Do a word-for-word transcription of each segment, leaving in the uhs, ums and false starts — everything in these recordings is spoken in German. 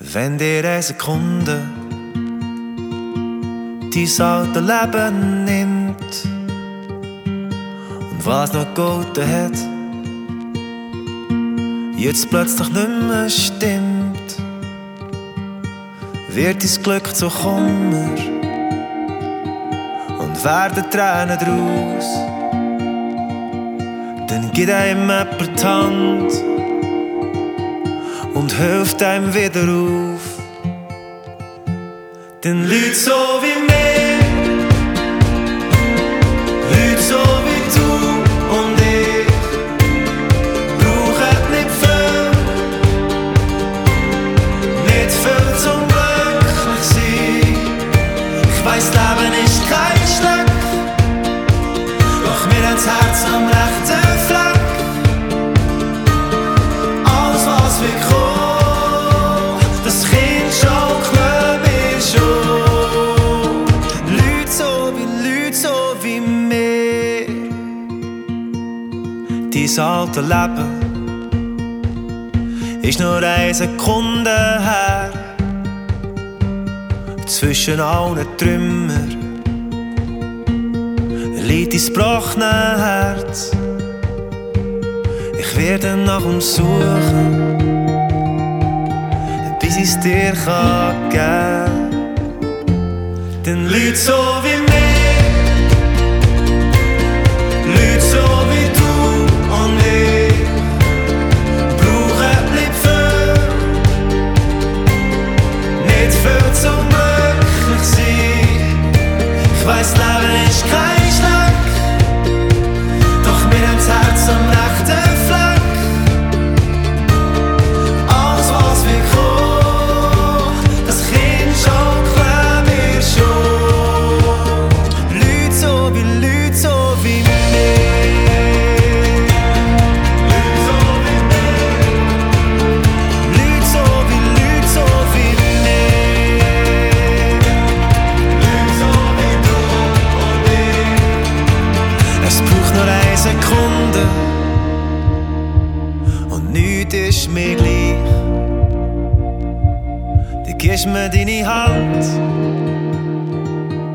Wenn dir eine Sekunde dein alte Leben nimmt und was noch golden hat, jetzt plötzlich nicht mehr stimmt, wird dein Glück zu Kummer und werden Tränen draus. Dann gibt einem jemand die Hand und hilft einem wieder auf. Denn Leute so wie mir, Leute so wie du und ich, brauchen nicht viel, nicht viel zum glücklich sein. Ich weiss, Leben ist kein Schleck, doch mir hat's Herz am rechten Fleck. Alles was wir kommen, das Kind schaukelt mir schon. Leute so wie, Leute so wie mir. Dein alte Leben ist nur eine Sekunde her. Zwischen allen Trümmern liegt dein gebrochene Herz. Ich werde nach ihm suchen, bis ich's dir kann geben. Denn Leute so wie mir, Leute so wie du und ich, brauchen nicht viel, nicht viel zum glücklich sein. Ich weiss, Leben ist kein Schleck, doch mir hat's Herz am rechten Fleck. Alles was wir kommen, das Kind schaukelt mir schon. Leute so wie, Leute so wie mir. Leute so wie mir. Leute so wie, Leute so wie mir. Leute so wie du und ich. Es braucht nur eine Sekunde und nichts ist mir gleich. Du gibst mir deine Hand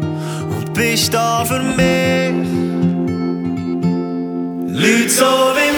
und bist da für mich. Leute so wie